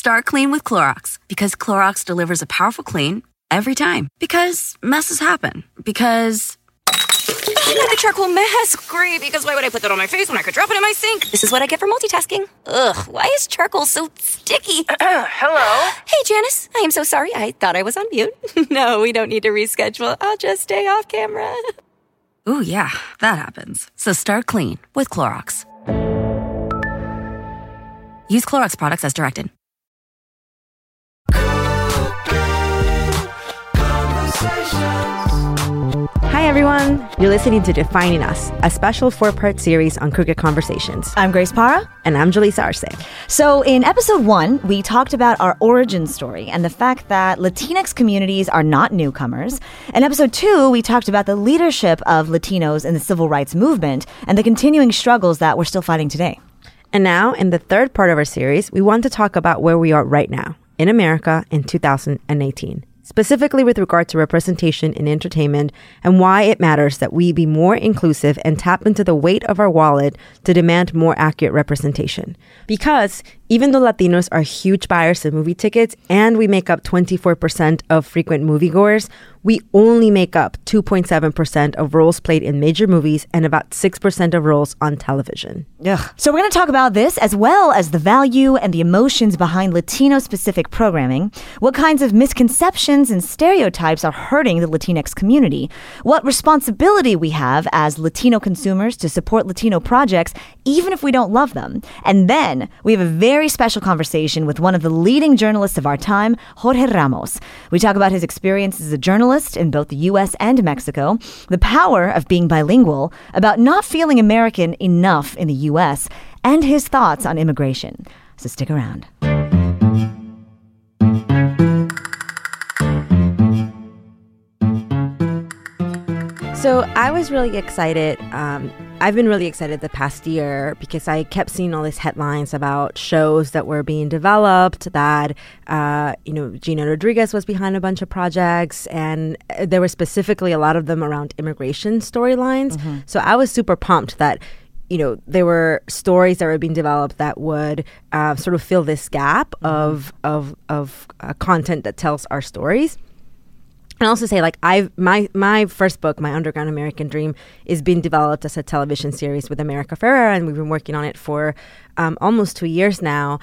Start clean with Clorox because Clorox delivers a powerful clean every time. Because messes happen. Because I made a charcoal mask. Great, because why would I put that on my face when I could drop it in my sink? This is what I get for multitasking. Ugh, why is charcoal so sticky? Hello? Hey, Janice. I am so sorry. I thought I was on mute. No, we don't need to reschedule. I'll just stay off camera. Ooh, yeah, that happens. So start clean with Clorox. Use Clorox products as directed. Hi, everyone. You're listening to Defining Us, a special 4-part series on Crooked Conversations. I'm Grace Parra. And I'm Julissa Arce. So in episode 1, we talked about our origin story and the fact that Latinx communities are not newcomers. In episode 2, we talked about the leadership of Latinos in the civil rights movement and the continuing struggles that we're still fighting today. And now, in the third part of our series, we want to talk about where we are right now in America in 2018. Specifically with regard to representation in entertainment and why it matters that we be more inclusive and tap into the weight of our wallet to demand more accurate representation. Because even though Latinos are huge buyers of movie tickets and we make up 24% of frequent moviegoers, we only make up 2.7% of roles played in major movies and about 6% of roles on television. Ugh. So we're going to talk about this as well as the value and the emotions behind Latino-specific programming, what kinds of misconceptions and stereotypes are hurting the Latinx community, what responsibility we have as Latino consumers to support Latino projects even if we don't love them. And then we have a very special conversation with one of the leading journalists of our time, Jorge Ramos. We talk about his experience as a journalist in both the U.S. and Mexico, the power of being bilingual, about not feeling American enough in the U.S., and his thoughts on immigration. So stick around. So I was really excited. I've been really excited the past year because I kept seeing all these headlines about shows that were being developed, that, Gina Rodriguez was behind a bunch of projects, and there were specifically a lot of them around immigration storylines. Mm-hmm. So I was super pumped that, there were stories that were being developed that would sort of fill this gap of content that tells our stories. And also say, my first book, My Underground American Dream, is being developed as a television series with America Ferrera, and we've been working on it for almost 2 years now.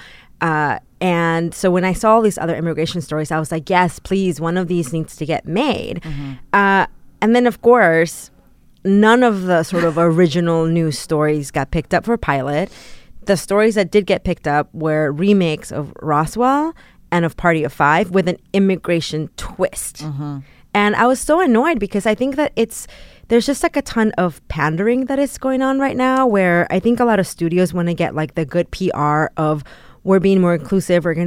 And so when I saw all these other immigration stories, I was like, yes, please, one of these needs to get made. Mm-hmm. And then, of course, none of the sort of original news stories got picked up for pilot. The stories that did get picked up were remakes of Roswell and of Party of Five with an immigration twist. Mm-hmm. And I was so annoyed because I think that there's just like a ton of pandering that is going on right now, where I think a lot of studios want to get like the good PR of we're being more inclusive, we're going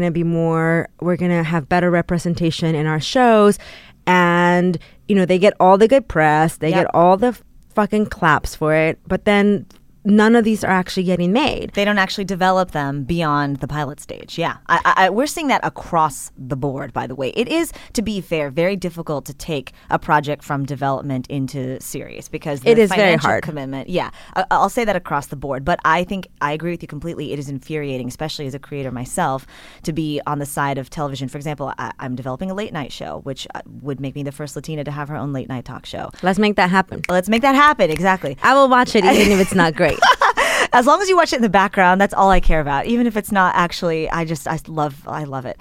to have better representation in our shows. And, they get all the good press, they get all the fucking claps for it, but then none of these are actually getting made. They don't actually develop them beyond the pilot stage. Yeah. We're seeing that across the board, by the way. It is, to be fair, very difficult to take a project from development into series because the it is financial very hard. Commitment. Yeah. I'll say that across the board. But I think I agree with you completely. It is infuriating, especially as a creator myself, to be on the side of television. For example, I'm developing a late night show, which would make me the first Latina to have her own late night talk show. Let's make that happen. Exactly. I will watch it even if it's not great. As long as you watch it in the background, that's all I care about. Even if it's not actually, I love it.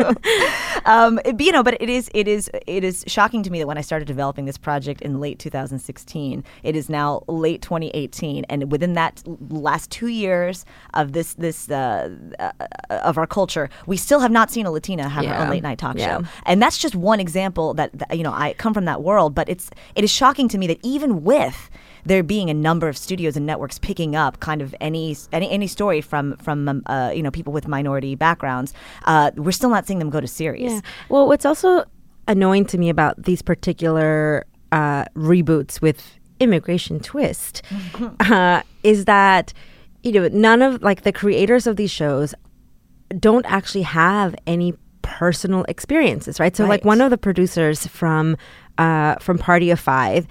But it is shocking to me that when I started developing this project in late 2016, it is now late 2018, and within that last 2 years of this of our culture, we still have not seen a Latina have her own late night talk show, and that's just one example that I come from that world. But it is shocking to me that even with there being a number of studios and networks picking up kind of any story from people with minority backgrounds, we're still not seeing them go to series. Yeah. Well, what's also annoying to me about these particular reboots with immigration twist is that none of the creators of these shows don't actually have any personal experiences, right? So one of the producers from Party of Five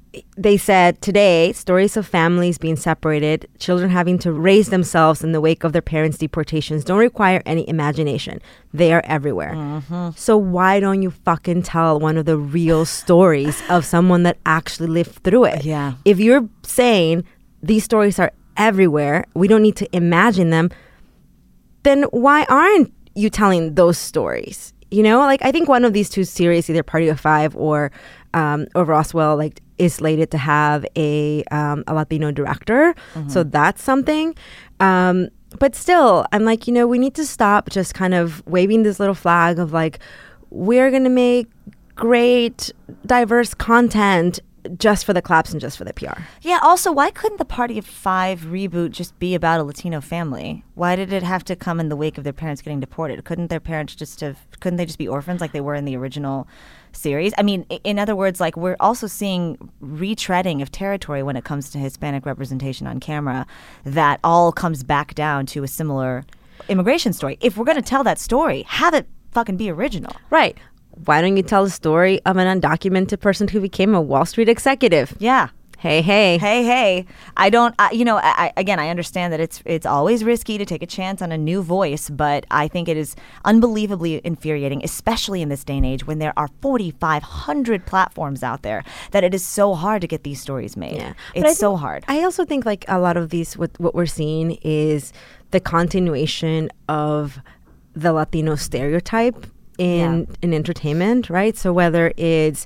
they said today, stories of families being separated, children having to raise themselves in the wake of their parents' deportations don't require any imagination. They are everywhere. So why don't you fucking tell one of the real stories of someone that actually lived through it? Yeah. If you're saying these stories are everywhere, we don't need to imagine them, then why aren't you telling those stories? You know, like I think one of these two series, either Party of Five or Roswell, like is slated to have a Latino director. So that's something. But still, I'm like, you know, we need to stop just kind of waving this little flag of like, we're going to make great, diverse content just for the claps and just for the PR. Yeah, also, why couldn't the Party of Five reboot just be about a Latino family? Why did it have to come in the wake of their parents getting deported? Couldn't they just be orphans like they were in the original series? I mean, in other words, like we're also seeing retreading of territory when it comes to Hispanic representation on camera that all comes back down to a similar immigration story. If we're going to tell that story, have it fucking be original. Right. Why don't you tell the story of an undocumented person who became a Wall Street executive? Yeah. Hey. I understand that it's always risky to take a chance on a new voice, but I think it is unbelievably infuriating, especially in this day and age when there are 4,500 platforms out there, that it is so hard to get these stories made. Yeah. It's so hard. I also think like a lot of these, what we're seeing is the continuation of the Latino stereotype in entertainment, right? So whether it's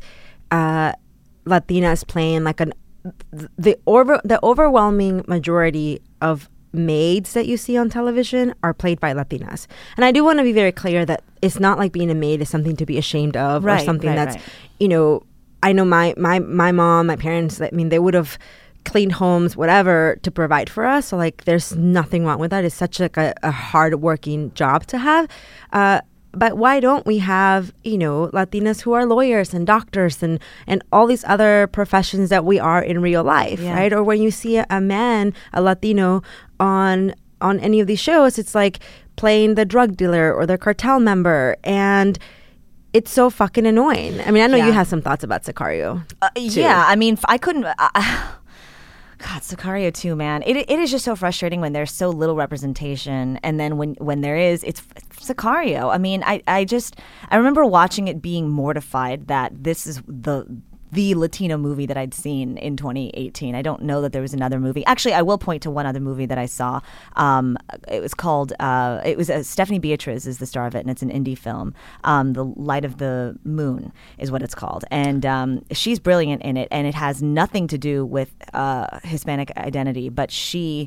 Latinas playing like the overwhelming majority of maids that you see on television are played by Latinas. And I do want to be very clear that it's not like being a maid is something to be ashamed of or something that's, you know, I know my mom, my parents, I mean, they would have cleaned homes, whatever, to provide for us. So like there's nothing wrong with that. It's such like a hard-working job to have. But why don't we have, you know, Latinas who are lawyers and doctors and all these other professions that we are in real life, right? Or when you see a man, a Latino on any of these shows, it's like playing the drug dealer or the cartel member. And it's so fucking annoying. I mean, I know you have some thoughts about Sicario. Yeah, I mean, I couldn't... God, Sicario too, man. It is just so frustrating when there's so little representation, and then when there is, it's Sicario. I mean, I remember watching it being mortified that this is the Latino movie that I'd seen in 2018. I don't know that there was another movie. Actually, I will point to one other movie that I saw. It was called, Stephanie Beatriz is the star of it, and it's an indie film. The Light of the Moon is what it's called. And she's brilliant in it, and it has nothing to do with Hispanic identity, but she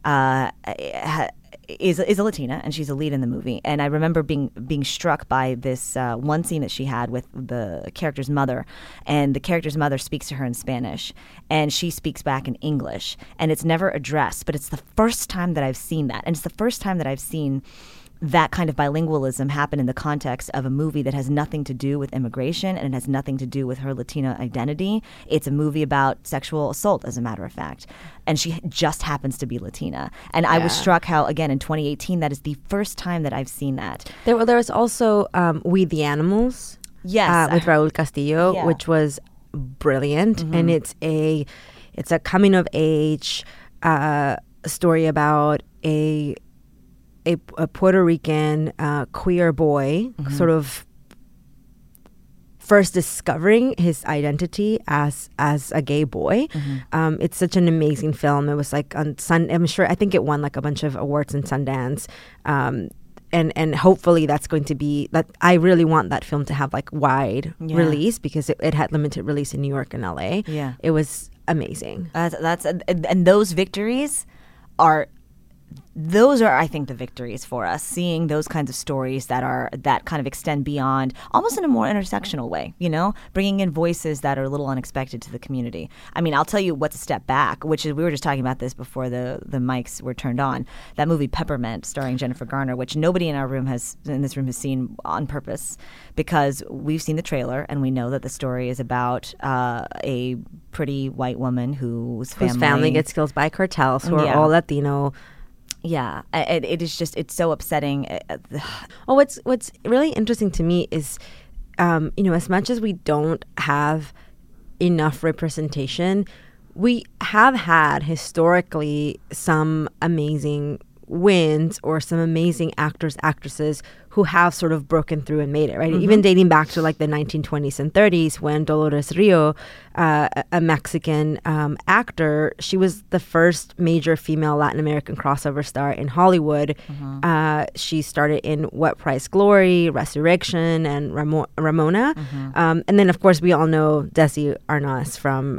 is a Latina, and she's a lead in the movie. And I remember being struck by this one scene that she had with the character's mother, and the character's mother speaks to her in Spanish, and she speaks back in English, and it's never addressed, but it's the first time that I've seen that, and it's the first time that I've seen that kind of bilingualism happen in the context of a movie that has nothing to do with immigration, and it has nothing to do with her Latina identity. It's a movie about sexual assault, as a matter of fact. And she just happens to be Latina. And I was struck how, again, in 2018, that is the first time that I've seen that. There was also We the Animals. Yes. With Raul Castillo, which was brilliant. And it's a coming of age story about a Puerto Rican queer boy sort of first discovering his identity as a gay boy. It's such an amazing film. It was like on I think it won like a bunch of awards in Sundance. And hopefully that's going to be that. I really want that film to have like wide release, because it had limited release in New York and LA. Yeah, it was amazing. And those victories are. Those are, I think, the victories for us, seeing those kinds of stories that kind of extend beyond, almost in a more intersectional way, you know, bringing in voices that are a little unexpected to the community. I mean, I'll tell you what's a step back, which is, we were just talking about this before the mics were turned on, that movie Peppermint starring Jennifer Garner, which nobody in this room has seen on purpose, because we've seen the trailer and we know that the story is about a pretty white woman whose family gets killed by cartels who are all Latino. Yeah, it is just, it's so upsetting. Well, what's really interesting to me is, you know, as much as we don't have enough representation. We have had historically some amazing wins or some amazing actors, actresses who have sort of broken through and made it, right? Even dating back to like the 1920s and 30s when Dolores Rio, a Mexican actor, she was the first major female Latin American crossover star in Hollywood. She started in What Price Glory, Resurrection, and Ramona. And then, of course, we all know Desi Arnaz from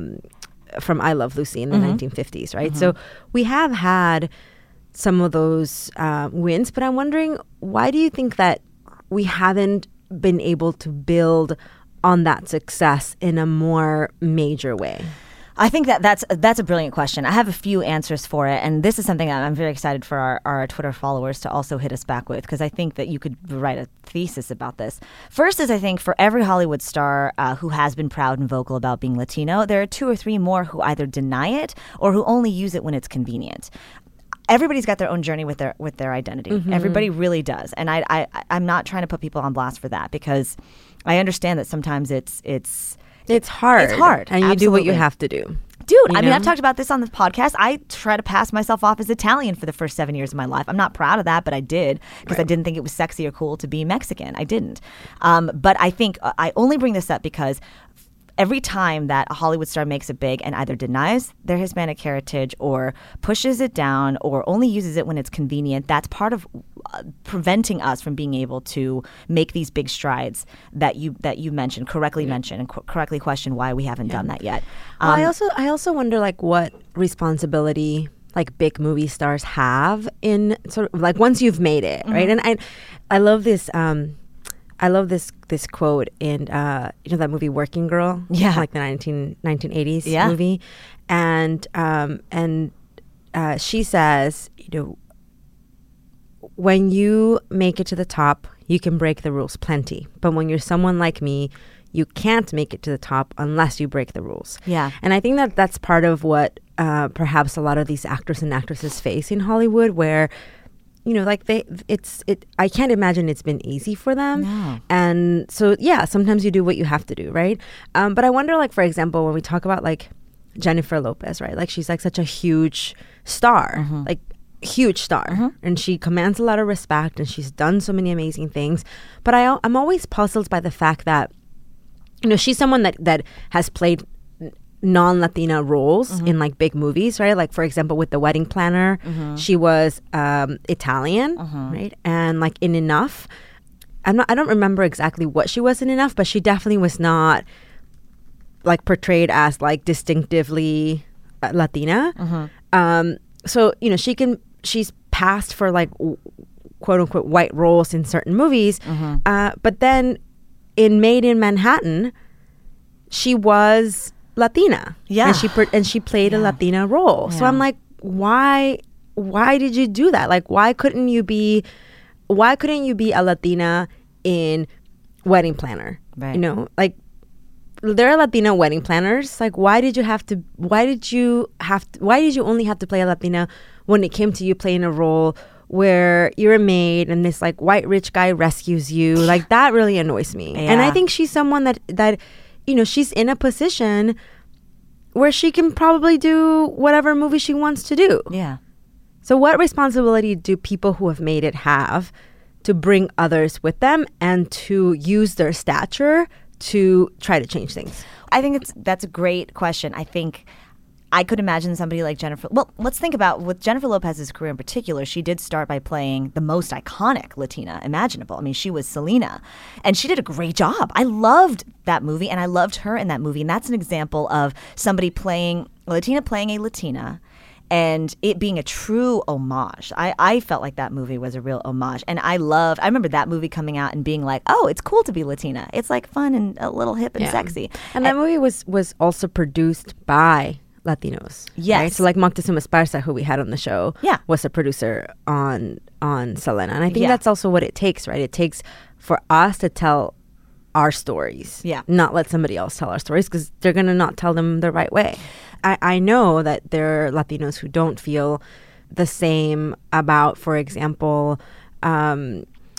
I Love Lucy in the 1950s, right? So we have had some of those wins, but I'm wondering, why do you think that we haven't been able to build on that success in a more major way? I think that's a brilliant question. I have a few answers for it, and this is something I'm very excited for our Twitter followers to also hit us back with, because I think that you could write a thesis about this. First is, I think for every Hollywood star who has been proud and vocal about being Latino, there are 2 or 3 more who either deny it or who only use it when it's convenient. Everybody's got their own journey with their identity. Everybody really does, and I'm not trying to put people on blast for that, because I understand that sometimes it's hard. It's hard, and you do what you have to do. Dude, I mean, I've talked about this on this podcast. I try to pass myself off as Italian for the first 7 years of my life. I'm not proud of that, but I did, because I didn't think it was sexy or cool to be Mexican. I didn't. But I think I only bring this up because every time that a Hollywood star makes it big and either denies their Hispanic heritage or pushes it down or only uses it when it's convenient, that's part of preventing us from being able to make these big strides that you mentioned, correctly mentioned, and correctly question why we haven't done that yet. Well, I also wonder, like, what responsibility like big movie stars have in sort of like once you've made it, right? And I love this. I love this quote in that movie Working Girl, like the 1980s movie, and she says, when you make it to the top, you can break the rules plenty, but when you're someone like me, you can't make it to the top unless you break the rules. Yeah, and I think that that's part of what perhaps a lot of these actors and actresses face in Hollywood, where I can't imagine it's been easy for them. No. And so, sometimes you do what you have to do, right? But I wonder, like, for example, when we talk about, like, Jennifer Lopez, right? Like, she's, like, such a huge star, like, huge star. And she commands a lot of respect, and she's done so many amazing things. But I'm always puzzled by the fact that, she's someone that has played non-Latina roles in like big movies, right? Like, for example, with The Wedding Planner, she was Italian, right? And like in Enough, I don't remember exactly what she was in Enough, but she definitely was not like portrayed as like distinctively Latina. So she's passed for like quote unquote white roles in certain movies, but then in Made in Manhattan, she was Latina. Yeah. And she played a Latina role. So I'm like, why did you do that? Like, why couldn't you be a Latina in Wedding Planner? Right. Like, there are Latina wedding planners. Like, why did you only have to play a Latina when it came to you playing a role where you're a maid and this like white rich guy rescues you? Like, that really annoys me. And I think she's someone that she's in a position where she can probably do whatever movie she wants to do. Yeah. So what responsibility do people who have made it have to bring others with them and to use their stature to try to change things? I think that's a great question. I think I could imagine somebody like Jennifer. Well, let's think about with Jennifer Lopez's career in particular. She did start by playing the most iconic Latina imaginable. I mean, she was Selena, and she did a great job. I loved that movie, and I loved her in that movie. And that's an example of somebody playing a Latina, and it being a true homage. I felt like that movie was a real homage, and I remember that movie coming out and being like, oh, it's cool to be Latina. It's like fun and a little hip and sexy. And that movie was also produced by Latinos. Yes. Right? So like Moctezuma Esparza, who we had on the show, was a producer on Selena. And I think that's also what it takes, right? It takes for us to tell our stories, not let somebody else tell our stories, because they're going to not tell them the right way. I know that there are Latinos who don't feel the same about, for example,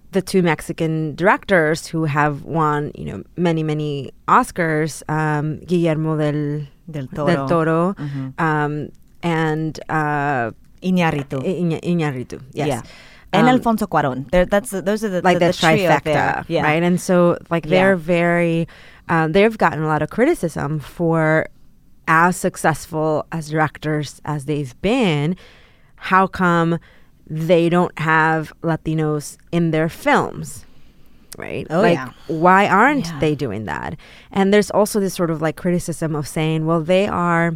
the two Mexican directors who have won, many Oscars, Guillermo del Toro, and Iñárritu. Iñárritu, yes. Yeah. And Alfonso Cuarón. Those are the trifecta, there. Yeah. right? And so they're very, they've gotten a lot of criticism for, as successful as directors as they've been, how come they don't have Latinos in their films, right? Why aren't they doing that? And there's also this sort of criticism of saying, well, they are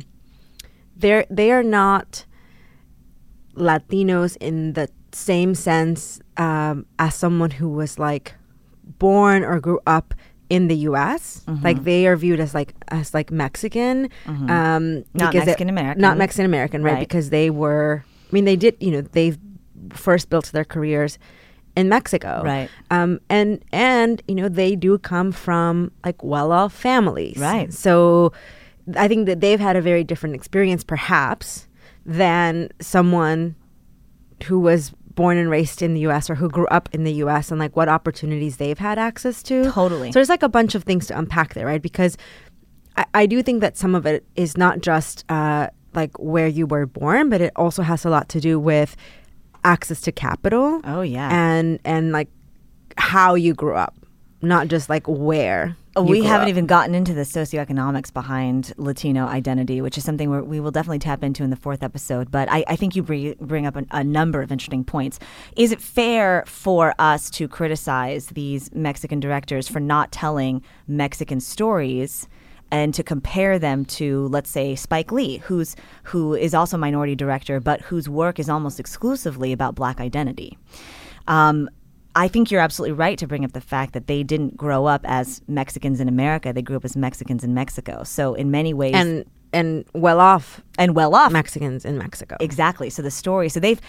not Latinos in the same sense as someone who was born or grew up in the U.S. They are viewed as Mexican, not Mexican American, not Mexican American, right? Because they were. I mean, they did. They first built their careers in Mexico, right? And they do come from well-off families, right? So I think that they've had a very different experience, perhaps, than someone who was born and raised in the U.S. or who grew up in the U.S. and what opportunities they've had access to. Totally. So there's a bunch of things to unpack there, right? Because I do think that some of it is not just where you were born, but it also has a lot to do with access to capital. Oh yeah. And how you grew up, not just where. We haven't even gotten into the socioeconomics behind Latino identity, which is something we will definitely tap into in the 4th episode. But I think you bring up a number of interesting points. Is it fair for us to criticize these Mexican directors for not telling Mexican stories and to compare them to, let's say, Spike Lee, who is also a minority director, but whose work is almost exclusively about Black identity? I think you're absolutely right to bring up the fact that they didn't grow up as Mexicans in America. They grew up as Mexicans in Mexico. So in many ways... And well-off Mexicans in Mexico. Exactly. So the story... So they've,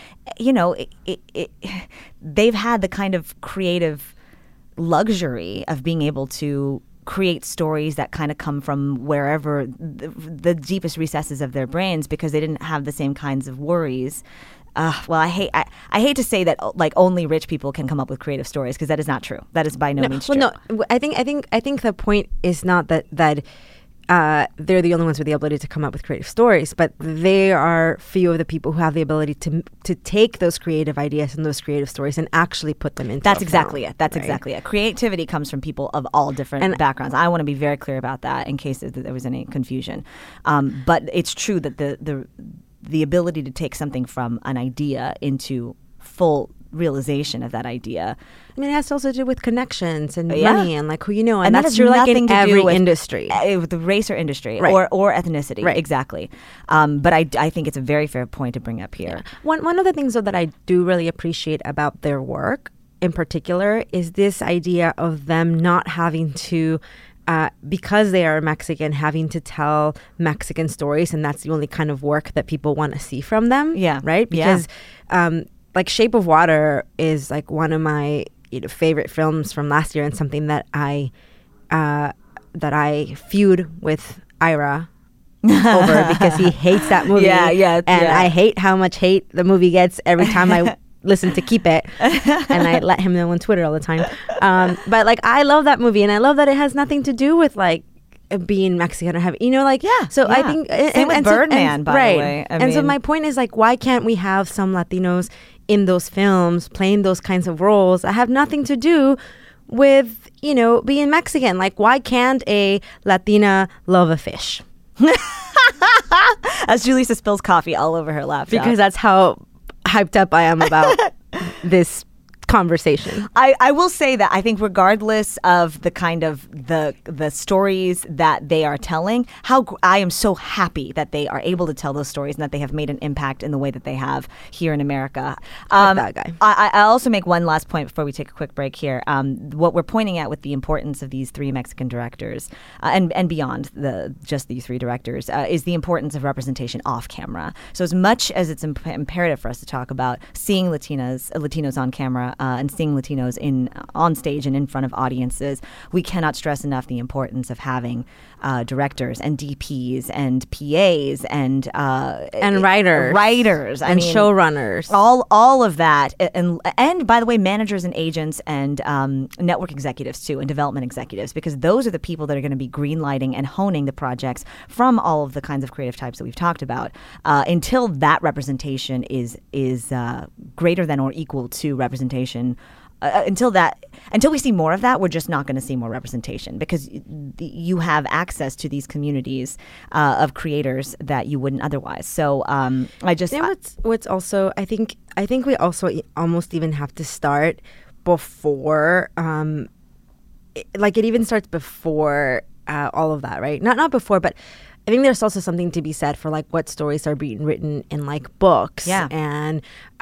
they've had the kind of creative luxury of being able to create stories that kind of come from wherever the deepest recesses of their brains, because they didn't have the same kinds of worries. Well, I hate to say that only rich people can come up with creative stories, because that is not true. That is by no means true. No, I think the point is not that they're the only ones with the ability to come up with creative stories, but they are few of the people who have the ability to take those creative ideas and those creative stories and actually put them into. That's exactly it. That's exactly it. Creativity comes from people of all different backgrounds. I want to be very clear about that in case there was any confusion. But it's true that the ability to take something from an idea into full realization of that idea. I mean, it has to also do with connections and money and who you know. And that's true in every industry. With the race or industry, right. or ethnicity. Right. Exactly. But I think it's a very fair point to bring up here. Yeah. One of the things, though, that I do really appreciate about their work in particular is this idea of them not having to... because they are Mexican, having to tell Mexican stories, and that's the only kind of work that people want to see from them. Yeah. Right? Because Shape of Water is one of my favorite films from last year, and something that I feud with Ira over because he hates that movie. And I hate how much hate the movie gets every time I listen to Keep It, and I let him know on Twitter all the time. But I love that movie, and I love that it has nothing to do with being Mexican or having, So I think same with Birdman, by the way. And so my point is why can't we have some Latinos in those films playing those kinds of roles that have nothing to do with being Mexican? Why can't a Latina love a fish? As Julissa spills coffee all over her laptop. Because that's how hyped up I am about this conversation. I will say that I think regardless of the kind of the stories that they are telling, I am so happy that they are able to tell those stories and that they have made an impact in the way that they have here in America. That guy. I'll also make one last point before we take a quick break here. What we're pointing at with the importance of these 3 Mexican directors and beyond just these 3 directors is the importance of representation off camera. So as much as it's imperative for us to talk about seeing Latinos on camera, and seeing Latinos on stage and in front of audiences, we cannot stress enough the importance of having directors and DPs and PAs and writers and showrunners, all of that, and by the way, managers and agents and network executives too, and development executives, because those are the people that are going to be greenlighting and honing the projects from all of the kinds of creative types that we've talked about. Until that representation is greater than or equal to representation. Until we see more of that, we're just not going to see more representation, because you have access to these communities of creators that you wouldn't otherwise. So what's also I think we also almost even have to start before it even starts before all of that, right? Not before, but I think there's also something to be said for like what stories are being written in like books, and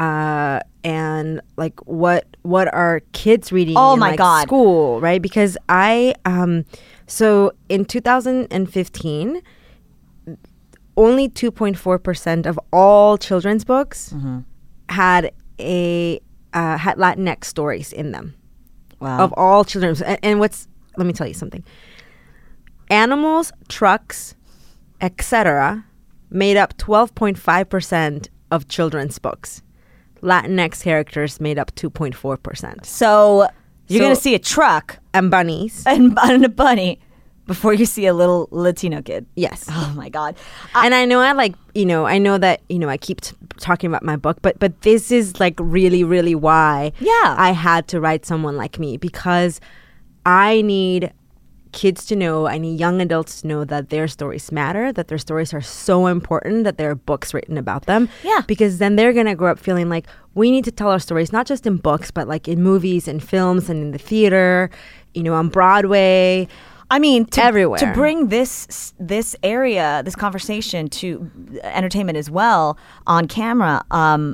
like what are kids reading in like school, right? Because so in 2015, only 2.4% of all children's books had Latinx stories in them. Wow. Of all children's, and let me tell you something. Animals, trucks, etc. made up 12.5% of children's books. Latinx characters made up 2.4%. So you're going to see a truck and bunnies and a bunny before you see a little Latino kid. Yes. Oh my God. And I know I know that I keep talking about my book, but this is like really, really why I had to write someone like me, because I need kids to know, I need young adults to know that their stories matter, that their stories are so important, that there are books written about them. Yeah. Because then they're going to grow up feeling like we need to tell our stories, not just in books, but like in movies and films and in the theater, on Broadway. I mean, everywhere. To bring this area, this conversation to entertainment as well on camera.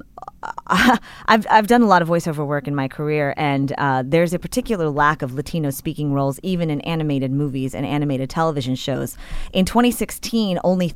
I've done a lot of voiceover work in my career, and there's a particular lack of Latino speaking roles, even in animated movies and animated television shows. In 2016, only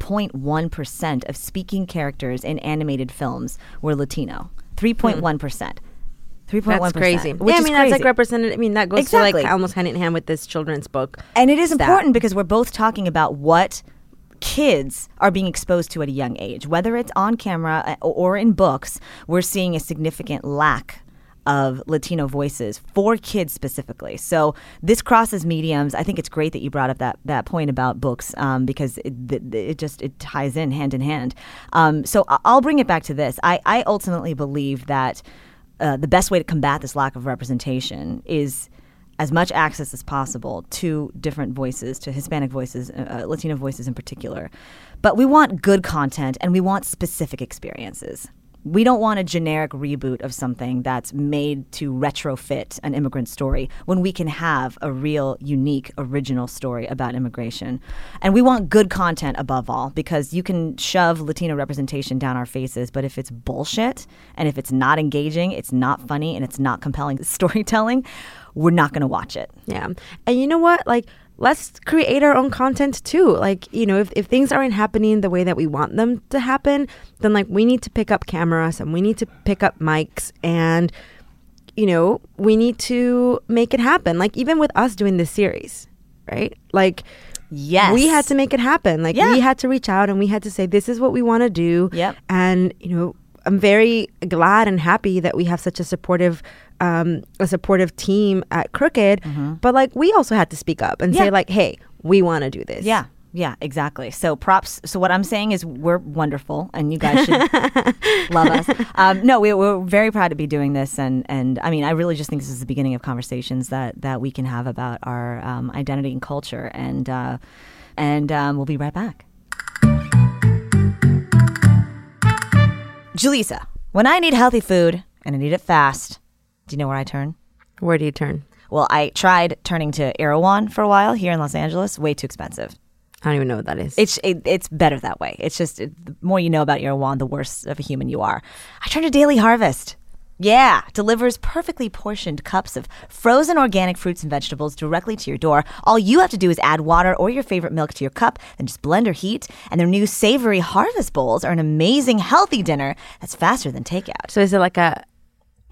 3.1% of speaking characters in animated films were Latino. 3.1%. 3.1%. That's crazy. Which is crazy. That's like represented. I mean, that goes to Exactly. like almost hand in hand with this children's book. And it is important because we're both talking about what kids are being exposed to at a young age. Whether it's on camera or in books, we're seeing a significant lack of Latino voices for kids specifically. So this crosses mediums. I think it's great that you brought up that point about books because it ties in hand. So I'll bring it back to this. I ultimately believe that the best way to combat this lack of representation is as much access as possible to different voices, to Hispanic voices, Latino voices in particular. But we want good content and we want specific experiences. We don't want a generic reboot of something that's made to retrofit an immigrant story when we can have a real, unique, original story about immigration. And we want good content above all, because you can shove Latino representation down our faces, but if it's bullshit and if it's not engaging, it's not funny, and it's not compelling storytelling, we're not going to watch it. Yeah. And you know what? Like, let's create our own content too. Like, if things aren't happening the way that we want them to happen, then like we need to pick up cameras and we need to pick up mics and, we need to make it happen. Like even with us doing this series, right? Like, yes, we had to make it happen. Like we had to reach out and we had to say, this is what we want to do. Yep. And, I'm very glad and happy that we have such a supportive team at Crooked, but like we also had to speak up and say like, hey, we want to do this. Yeah, exactly. So props. So what I'm saying is we're wonderful and you guys should love us. No, we're very proud to be doing this. And I mean, I really just think this is the beginning of conversations that we can have about our identity and culture. And we'll be right back. Julissa, when I need healthy food and I need it fast, do you know where I turn? Where do you turn? Well, I tried turning to Erewhon for a while here in Los Angeles. Way too expensive. I don't even know what that is. It's better that way. It's just the more you know about Erewhon, the worse of a human you are. I turned to Daily Harvest. Yeah, delivers perfectly portioned cups of frozen organic fruits and vegetables directly to your door. All you have to do is add water or your favorite milk to your cup, then just blend or heat. And their new savory harvest bowls are an amazing healthy dinner that's faster than takeout. So is it like a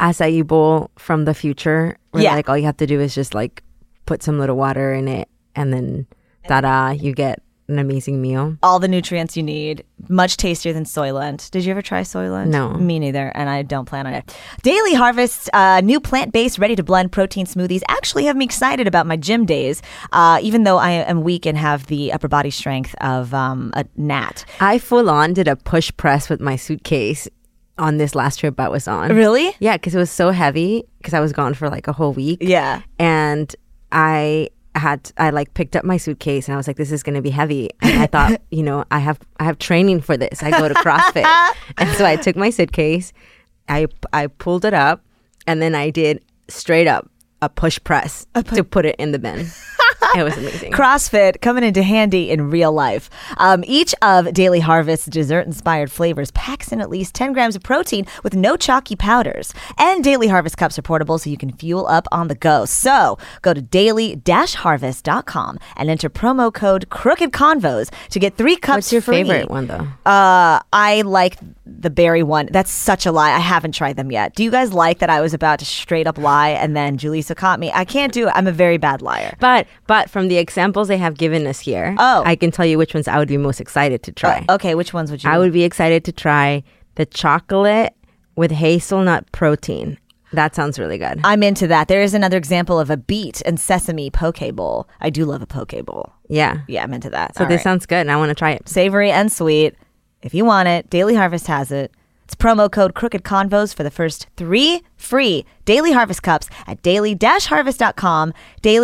acai bowl from the future where Yeah. like all you have to do is just like put some little water in it and then ta-da, you get an amazing meal. All the nutrients you need, much tastier than Soylent. Did you ever try Soylent? No. Me neither, and I don't plan on it. Daily Harvest's new plant-based, ready-to-blend protein smoothies actually have me excited about my gym days, even though I am weak and have the upper body strength of a gnat. I full on did a push press with my suitcase on this last trip I was on. Really? Yeah, because it was so heavy because I was gone for like a whole week. Yeah. And I like picked up my suitcase and I was like, this is going to be heavy. And I thought, I have training for this. I go to CrossFit. And so I took my suitcase, I pulled it up, and then I did straight up a push press to put it in the bin. It was amazing. CrossFit coming into handy in real life. Each of Daily Harvest's dessert-inspired flavors packs in at least 10 grams of protein with no chalky powders. And Daily Harvest cups are portable so you can fuel up on the go. So go to daily-harvest.com and enter promo code CrookedConvos to get 3 cups What's your free. favorite one, though? I like the berry one. That's such a lie. I haven't tried them yet. Do you guys like that I was about to straight up lie and then Julissa caught me? I can't do it. I'm a very bad liar. But from the examples they have given us here, I can tell you which ones I would be most excited to try. Okay, which ones would you? I would be excited to try the chocolate with hazelnut protein. That sounds really good. I'm into that. There is another example of a beet and sesame poke bowl. I do love a poke bowl. Yeah. Yeah, I'm into that. So All this right. sounds good and I want to try it. Savory and sweet. If you want it, Daily Harvest has it. It's promo code CrookedConvos for the first 3 free Daily Harvest cups at daily-harvest.com,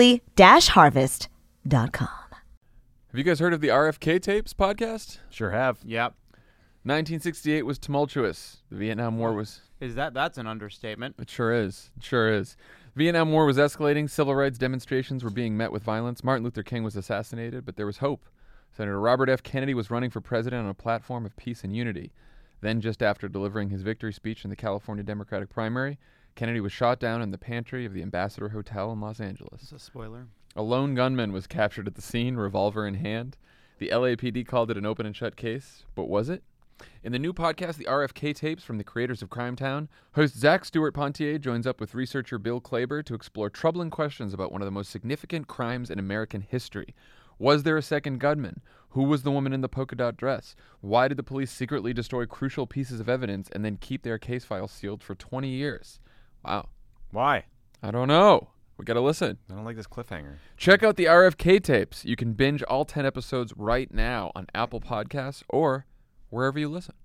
daily-harvest.com. Have you guys heard of the RFK Tapes podcast? Sure have. Yep. 1968 was tumultuous. The Vietnam War was... That's an understatement. It sure is. It sure is. The Vietnam War was escalating. Civil rights demonstrations were being met with violence. Martin Luther King was assassinated, but there was hope. Senator Robert F. Kennedy was running for president on a platform of peace and unity. Then, just after delivering his victory speech in the California Democratic primary, Kennedy was shot down in the pantry of the Ambassador Hotel in Los Angeles. Is this a spoiler? A lone gunman was captured at the scene, revolver in hand. The LAPD called it an open and shut case, but was it? In the new podcast, The RFK Tapes, from the creators of Crimetown, host Zach Stewart-Pontier joins up with researcher Bill Klaber to explore troubling questions about one of the most significant crimes in American history. Was there a second gunman? Who was the woman in the polka dot dress? Why did the police secretly destroy crucial pieces of evidence and then keep their case files sealed for 20 years? Wow. Why? I don't know. We gotta listen. I don't like this cliffhanger. Check out the RFK Tapes. You can binge all 10 episodes right now on Apple Podcasts or wherever you listen.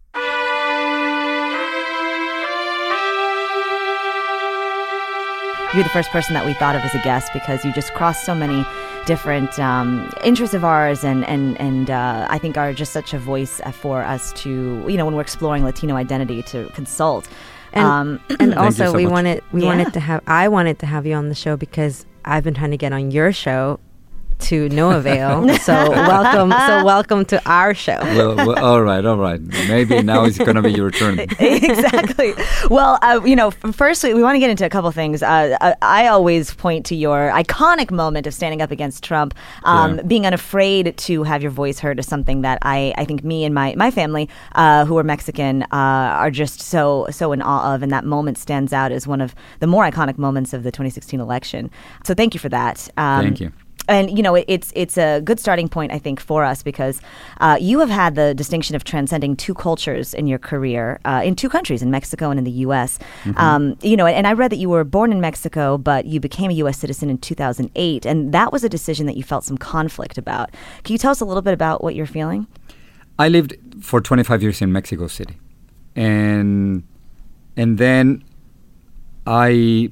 You're the first person that we thought of as a guest because you just crossed so many different interests of ours and I think are just such a voice for us to, when we're exploring Latino identity, to consult. And you also so we much. I wanted to have you on the show because I've been trying to get on your show to no avail. So welcome to our show. Well, all right. Maybe now it's going to be your turn. Exactly. Well, first we want to get into a couple things. I always point to your iconic moment of standing up against Trump. Being unafraid to have your voice heard is something that I think me and my family, who are Mexican, are just so in awe of. And that moment stands out as one of the more iconic moments of the 2016 election. So thank you for that. Thank you. And, it's a good starting point, I think, for us because you have had the distinction of transcending 2 cultures in your career in 2 countries, in Mexico and in the U.S. Mm-hmm. And I read that you were born in Mexico, but you became a U.S. citizen in 2008. And that was a decision that you felt some conflict about. Can you tell us a little bit about what you're feeling? I lived for 25 years in Mexico City. And then I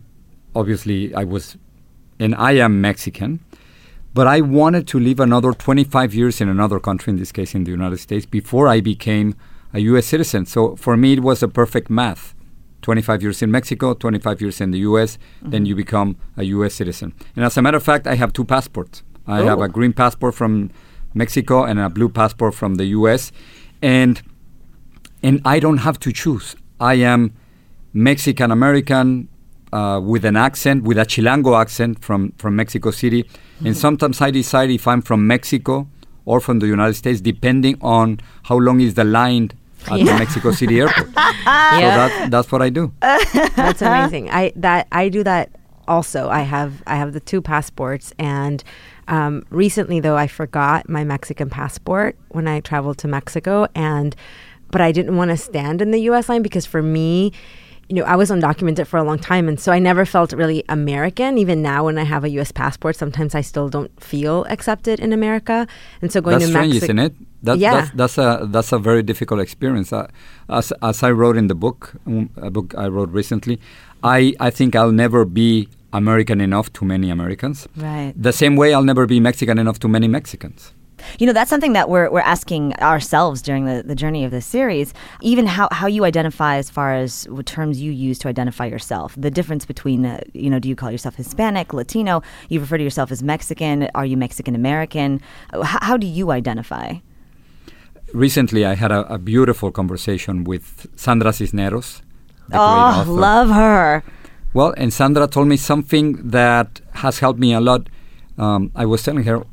am Mexican. But I wanted to live another 25 years in another country, in this case in the United States, before I became a U.S. citizen. So for me, it was a perfect math. 25 years in Mexico, 25 years in the U.S., then you become a U.S. citizen. And as a matter of fact, I have 2 passports. I have a green passport from Mexico and a blue passport from the U.S. And I don't have to choose. I am Mexican-American, with an accent, with a Chilango accent from Mexico City. And sometimes I decide if I'm from Mexico or from the United States, depending on how long is the line at the Mexico City airport. So that's what I do. That's amazing. I do that also. I have the 2 passports, and recently though I forgot my Mexican passport when I traveled to Mexico, but I didn't want to stand in the U.S. line because for me, I was undocumented for a long time, and so I never felt really American. Even now, when I have a U.S. passport, sometimes I still don't feel accepted in America. And so going to Mexico, that's strange, isn't it? That's a very difficult experience. As I wrote in the book, a book I wrote recently, I think I'll never be American enough to many Americans. Right. The same way I'll never be Mexican enough to many Mexicans. That's something that we're asking ourselves during the journey of this series, even how you identify as far as what terms you use to identify yourself. The difference between, do you call yourself Hispanic, Latino? You refer to yourself as Mexican. Are you Mexican-American? How do you identify? Recently, I had a beautiful conversation with Sandra Cisneros, the great author. Love her. Well, and Sandra told me something that has helped me a lot. I was telling her,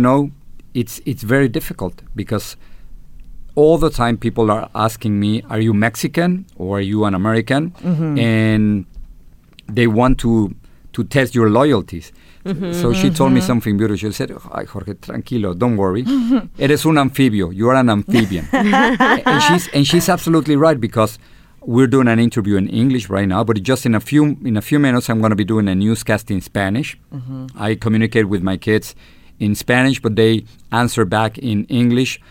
it's very difficult because all the time people are asking me, are you Mexican or are you an American? Mm-hmm. And they want to test your loyalties. Mm-hmm, so she told me something beautiful. She said, "Ay, Jorge, tranquilo, don't worry. Eres un anfibio. You are an amphibian." and she's absolutely right, because we're doing an interview in English right now, but just in a few minutes, I'm going to be doing a newscast in Spanish. Mm-hmm. I communicate with my kids in Spanish, but they answer back in English.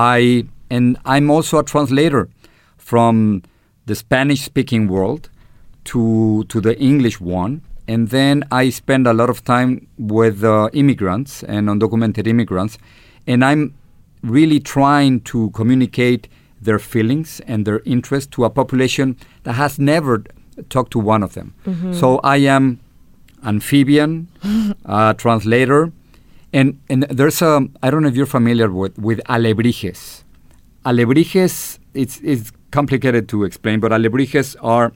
And I'm also a translator from the Spanish-speaking world to the English one. And then I spend a lot of time with immigrants and undocumented immigrants. And I'm really trying to communicate their feelings and their interest to a population that has never talked to one of them. Mm-hmm. So I am amphibian, translator. And there's I don't know if you're familiar with alebrijes. Alebrijes, it's complicated to explain, but alebrijes are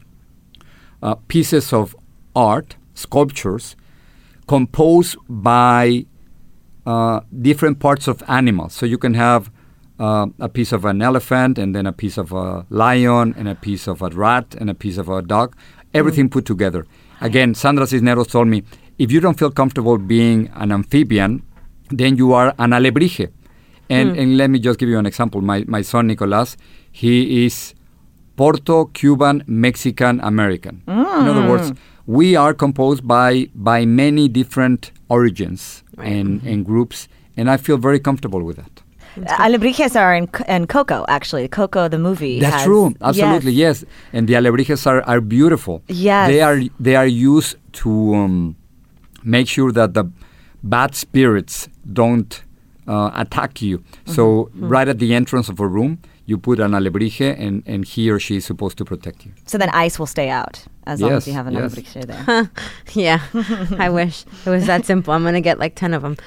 pieces of art, sculptures, composed by different parts of animals. So you can have a piece of an elephant, and then a piece of a lion, and a piece of a rat, and a piece of a dog, everything put together. Again, Sandra Cisneros told me, if you don't feel comfortable being an amphibian, then you are an alebrije. And let me just give you an example. My son, Nicolas, he is Porto, Cuban, Mexican, American. In other words, we are composed by many different origins and groups, and I feel very comfortable with that. Alebrijes are in Coco, actually. Coco, the movie. That's true. Absolutely, yes. And the alebrijes are beautiful. Yes. They are used to make sure that the bad spirits don't attack you. Mm-hmm. So right at the entrance of a room, you put an alebrije, and he or she is supposed to protect you. So then ice will stay out as long as you have an alebrije there. Yeah, I wish it was that simple. I'm going to get like 10 of them.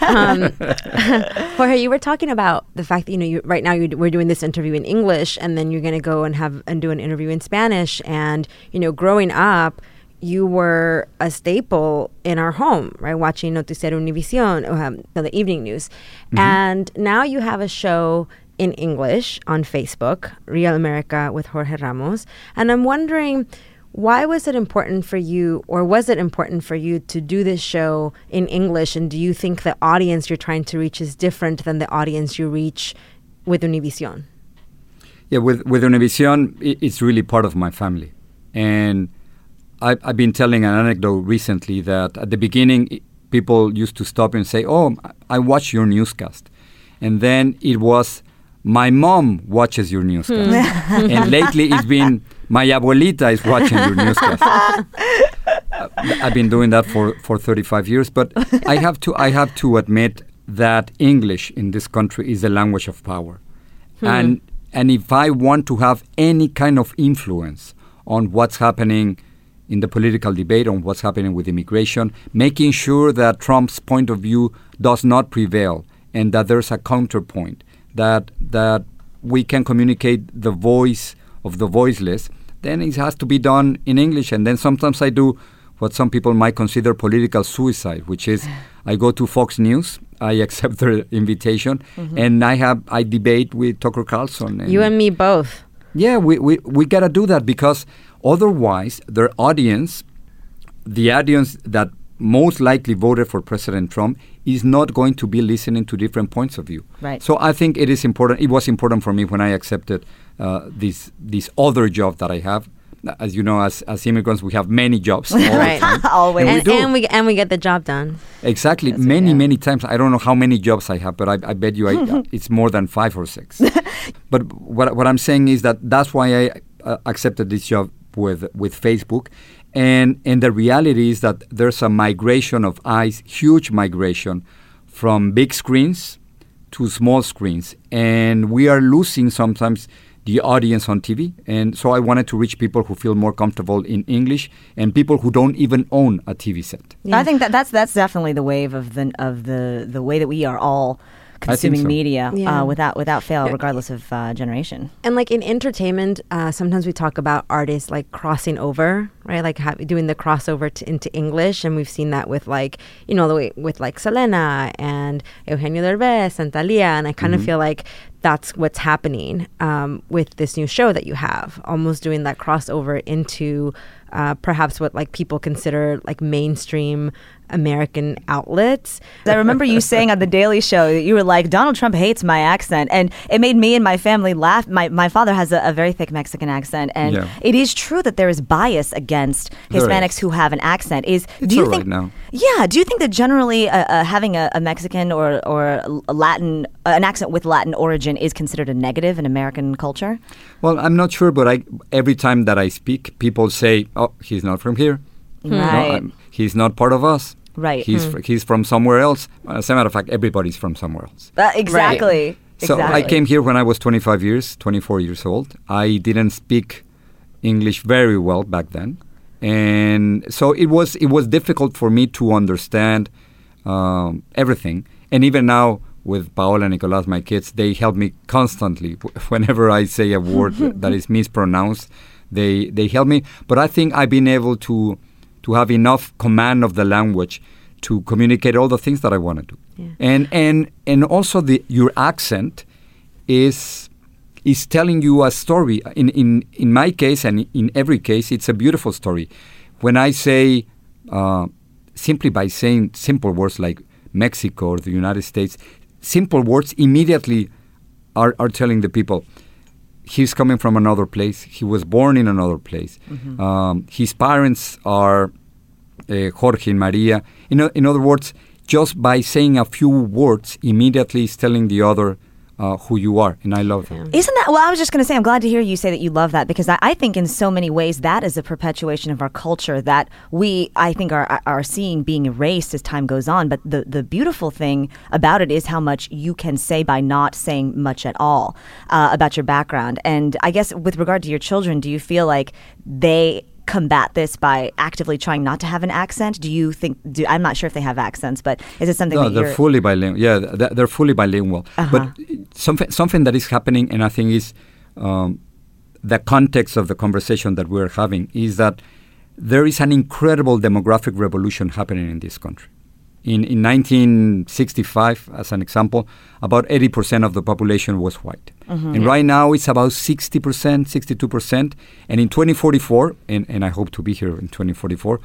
Jorge, you were talking about the fact that, right now we're doing this interview in English, and then you're going to go and do an interview in Spanish. And, growing up, you were a staple in our home, right? Watching Noticiero Univision, the evening news. Mm-hmm. And now you have a show in English on Facebook, Real America with Jorge Ramos. And I'm wondering, why was it important for you, or was it important for you to do this show in English? And do you think the audience you're trying to reach is different than the audience you reach with Univision? Yeah, with Univision, it's really part of my family. And I've been telling an anecdote recently that at the beginning, people used to stop and say, "Oh, I watch your newscast." And then it was, "My mom watches your newscast." And lately it's been, "My abuelita is watching your newscast." I've been doing that for 35 years, but I have to admit that English in this country is the language of power. And if I want to have any kind of influence on what's happening in the political debate, on what's happening with immigration, making sure that Trump's point of view does not prevail, and that there's a counterpoint, that we can communicate the voice of the voiceless, then it has to be done in English. And then sometimes I do what some people might consider political suicide, which is I go to Fox News, I accept their invitation, and I debate with Tucker Carlson. You and me both. Yeah, we got to do that because otherwise their audience, the audience that most likely voted for President Trump, is not going to be listening to different points of view. Right. So I think it is important. It was important for me when I accepted this other job that I have. As you know, as immigrants, we have many jobs all Right. the time. Always. And we get the job done. Exactly. Many times. I don't know how many jobs I have, but I bet you it's more than 5 or 6. But what I'm saying is that's why I accepted this job with Facebook. And the reality is that there's a migration of eyes, huge migration from big screens to small screens. And we are losing sometimes the audience on TV. And so I wanted to reach people who feel more comfortable in English and people who don't even own a TV set. I think that's definitely the wave of the way that we are all consuming so. media Yeah. without fail, regardless of generation. And like in entertainment, sometimes we talk about artists like crossing over, right? Like doing the crossover into English, and we've seen that with like the way with like Selena and Eugenio Derbez and Thalia, and I kind of feel like that's what's happening with this new show that you have, almost doing that crossover into perhaps what like people consider like mainstream American outlets. I remember you saying on The Daily Show that you were like, Donald Trump hates my accent. And it made me and my family laugh. My father has a very thick Mexican accent. And it is true that there is bias against Hispanics who have an accent. It's do you all think, right now. Yeah. Do you think that generally having a Mexican or a Latin, an accent with Latin origin is considered a negative in American culture? Well, I'm not sure, but every time that I speak, people say, oh, he's not from here. Right. No, he's not part of us. Right. He's from somewhere else. As a matter of fact, everybody's from somewhere else. Exactly. So I came here when I was 24 years old. I didn't speak English very well back then. And so it was difficult for me to understand everything. And even now with Paola and Nicolas, my kids, they help me constantly. Whenever I say a word that is mispronounced, they help me. But I think I've been able to have enough command of the language to communicate all the things that I want to do. Yeah. And also your accent is telling you a story. In my case and in every case, it's a beautiful story. When I say, simply by saying simple words like Mexico or the United States, simple words immediately are telling the people, he's coming from another place. He was born in another place. His parents are Jorge and Maria. In other words, just by saying a few words, immediately is telling the other who you are. And I love that. Isn't that, well, I was just going to say, I'm glad to hear you say that you love that, because I think in so many ways that is a perpetuation of our culture that I think are seeing being erased as time goes on. But the beautiful thing about it is how much you can say by not saying much at all about your background. And I guess with regard to your children, do you feel like they combat this by actively trying not to have an accent? Do you think, I'm not sure if they have accents, but is it something that they're fully bilingual. Yeah, they're fully bilingual. But something that is happening, and I think is the context of the conversation that we're having, is that there is an incredible demographic revolution happening in this country. In 1965, as an example, about 80% of the population was white. And right now it's about 60%, 62%. And in 2044, and I hope to be here in 2044,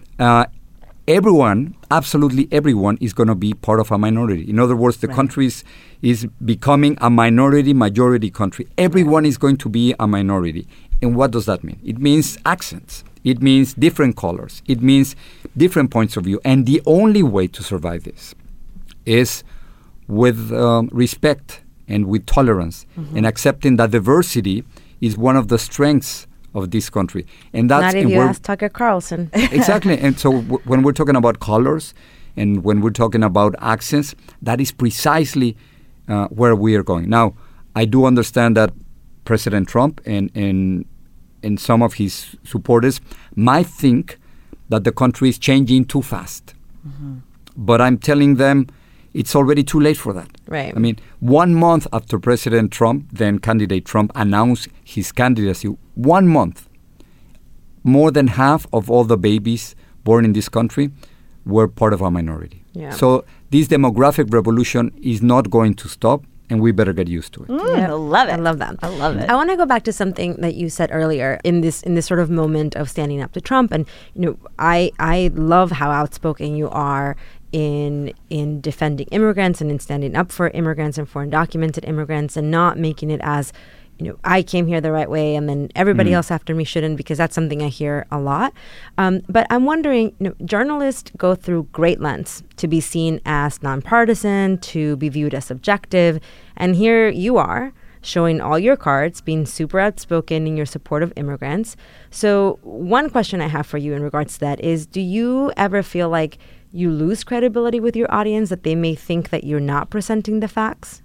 everyone, absolutely everyone, is going to be part of a minority. In other words, the country is becoming a minority-majority country. Everyone is going to be a minority. And what does that mean? It means accents. It means different colors. It means different points of view. And the only way to survive this is with respect and with tolerance and accepting that diversity is one of the strengths of this country. And that's not if you ask Tucker Carlson. Exactly. And so when we're talking about colors and when we're talking about accents, that is precisely where we are going. Now, I do understand that President Trump and some of his supporters might think that the country is changing too fast. But I'm telling them it's already too late for that. Right. I mean, 1 month after President Trump, then candidate Trump, announced his candidacy, 1 month, more than half of all the babies born in this country were part of a minority. Yeah. So this demographic revolution is not going to stop, and we better get used to it. I love it. I love that. I love it. I want to go back to something that you said earlier in this sort of moment of standing up to Trump, and I love how outspoken you are in defending immigrants and in standing up for immigrants and for undocumented immigrants, and not making it as I came here the right way and then everybody else after me shouldn't, because that's something I hear a lot. But I'm wondering, journalists go through great lengths to be seen as nonpartisan, to be viewed as objective. And here you are showing all your cards, being super outspoken in your support of immigrants. So one question I have for you in regards to that is, do you ever feel like you lose credibility with your audience, that they may think that you're not presenting the facts?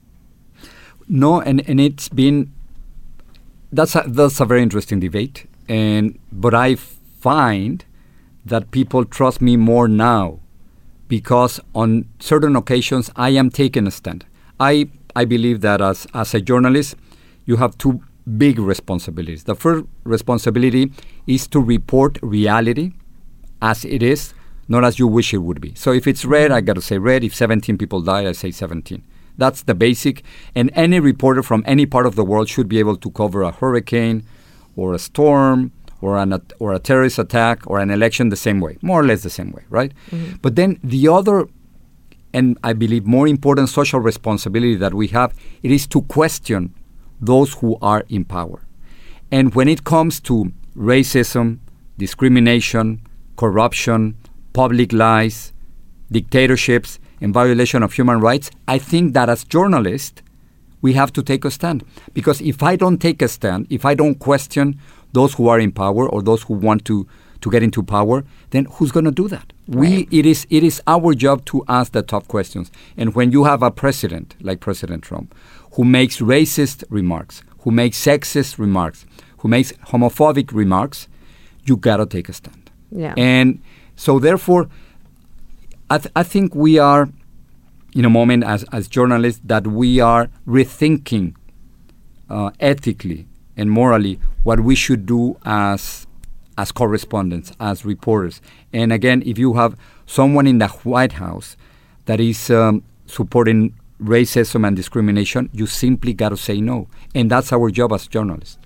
No, and it's been that's a very interesting debate, but I find that people trust me more now because on certain occasions I am taking a stand. I believe that as a journalist, you have two big responsibilities. The first responsibility is to report reality as it is, not as you wish it would be. So if it's red, I got to say red. If 17 people died, I say 17. That's the basic. And any reporter from any part of the world should be able to cover a hurricane or a storm or a terrorist attack or an election the same way, more or less the same way, right? Mm-hmm. But then the other, and I believe more important social responsibility that we have, it is to question those who are in power. And when it comes to racism, discrimination, corruption, public lies, dictatorships, and violation of human rights, I think that as journalists, we have to take a stand. Because if I don't take a stand, if I don't question those who are in power or those who want to get into power, then who's going to do that? Right. It is our job to ask the tough questions. And when you have a president like President Trump, who makes racist remarks, who makes sexist remarks, who makes homophobic remarks, you got to take a stand. Yeah. And so therefore, I think we are in a moment as journalists that we are rethinking ethically and morally what we should do as correspondents, as reporters. And again, if you have someone in the White House that is supporting racism and discrimination, you simply got to say no. And that's our job as journalists.